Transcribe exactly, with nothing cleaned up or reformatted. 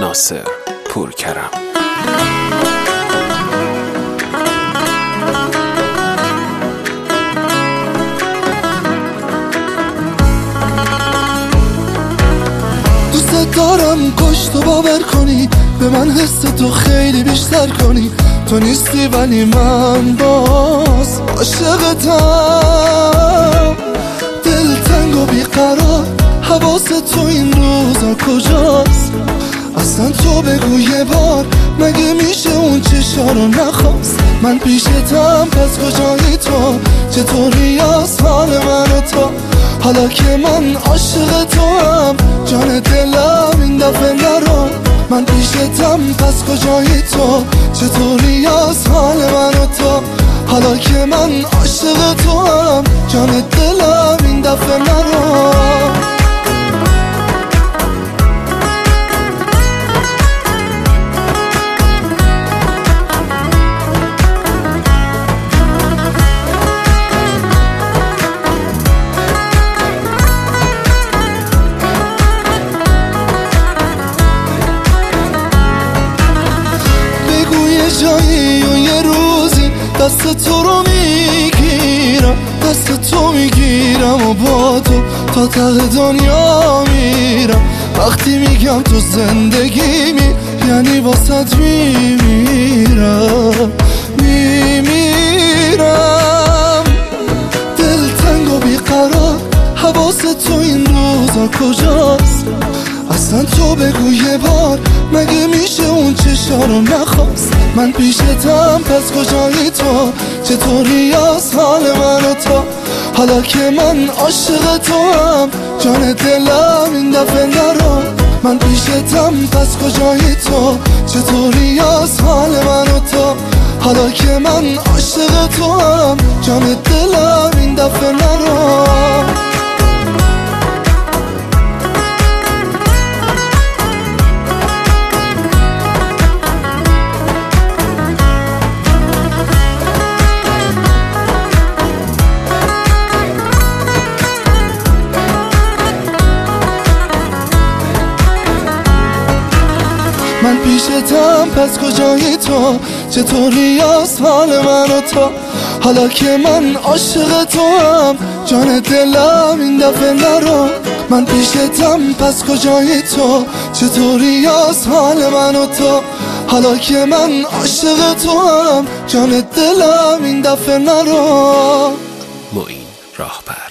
ناصر پورکرم. دوست دارم کاش تو باور کنی، به من حس تو خیلی بیشتر کنی. تو نیستی ولی من باز عاشقتم، دلتنگ و بیقرار، حواس تو این روزا کجاست؟ اصلا تو بگو یه بار، مگه میشه اون چشا رو نخواست؟ من پیشتم پس کجایی تو؟ چطوری از حال من و تو؟ حالا که من عاشق تو هم، جان دلم این دفعه نرو. من پیشتم پس کجایی تو؟ چطوری از حال من و تو؟ حالا که من عاشق تو هم، جان دلم این دفعه نرو. جایی و یه روزی دست تو رو میگیرم، دست تو میگیرم و با تو تا ته دنیا میرم. وقتی میگم تو زندگی می، یعنی واسط میمیرم میمیرم. دلتنگ و بیقرار، حواس تو این روزا کجاست؟ اصلا تو بگو یه بار، مگه میشه اون چشا رو نخواست؟ من پیشتم پس کجایی تو؟ چطوری از حال من و تو؟ حالا که من عاشق تو هم، جان دلم این دفعه نرو. من پیشتم پس کجایی تو؟ چطوری از حال من و تو؟ حالا که من عاشق تو هم، جان دلم این دفعه نرو. من پیشتم پس کجایی تو؟ چطوری از حال من و تو؟ حالا که من عاشق تو هم، جان دلم این دفعه نرو. من پیشتم پس کجایی تو؟ چطوری از حال من و تو؟ حالا که من عاشق تو هم، جان دلم این دفعه نرو. معین راهبر.